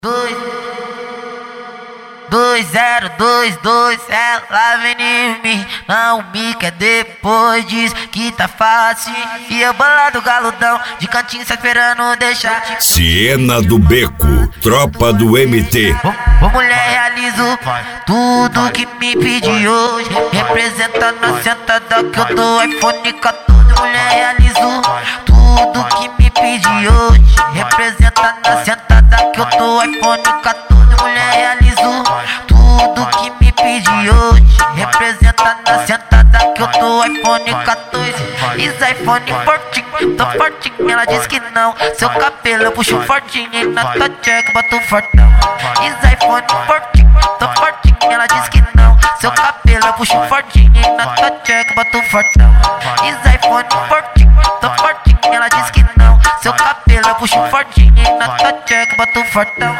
2022, ela vem em mim, não me quer depois, diz que tá fácil. E eu bolado galudão, de cantinho só esperando deixar. Siena do Beco, tropa do MT. Ô mulher, realizo tudo que me pedi hoje, representando a sentada que eu dou iPhone 14. Mulher, realizo tudo que me pedi hoje, representando a sentada que eu dou iPhone 14. Mulher, realizo tudo que me pedi hoje, representando a sentada que eu dou iPhone 14. Is iPhone fortinho, tô fortinho, ela diz que não. Seu cabelo eu puxo fortinho e na tua check boto fortão. Is iPhone fortinho, tô fortinho, ela diz que não. Seu cabelo eu puxo fortinho e na tua check boto fortão. Is iPhone fortinho, tô fortinho, ela diz que não. Seu cabelo eu puxo fortinho e na tua check boto fortão.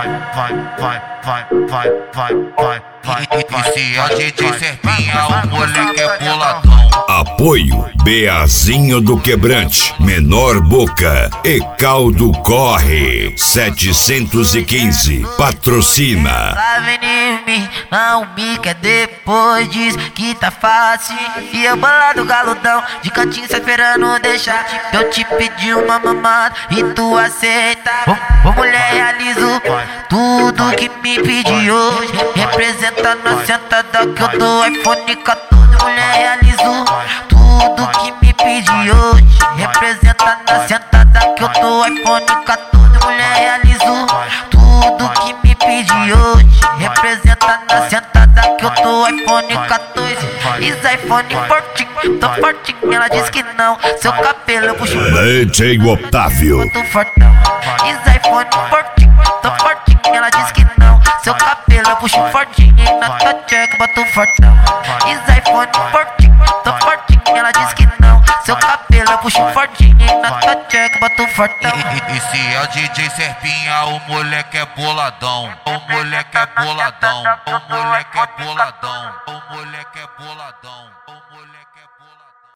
E se a DJ Serpinha, o moleque é boladão. Apoio Beazinho do Quebrante, Menor Boca e Caldo Corre 715. Patrocina. Ela vem em mim, não me quer depois, diz que tá fácil. E eu bolado galudão, de cantinho só esperando deixar. Eu te pedi uma mamada e tu aceita. Ô mulher, realizo tudo que me pedi hoje, representando a sentada que eu dou iPhone 14. Mulher, realizo tudo que me pedi hoje, representando a sentada que eu dou iPhone 14. Mulher, realizo tudo que me pedi hoje, representando a sentada que eu dou iPhone 14. Is iPhone fortinho, tô fortinho, ela diz que não. Seu cabelo eu puxo DJ Otávio. boto fortão. Is iPhone fortinho, tô fortinho, ela diz que não. Seu cabelo eu puxo fortinho e na tua check boto fortão. Is iPhone fortinho, tô fortinho, ela diz que não. Seu cabelo eu puxo fortinho e na tua check boto fortão. E se a DJ Serpinha, o moleque é boladão. O moleque é boladão. O moleque é boladão. O moleque é boladão. O moleque é boladão.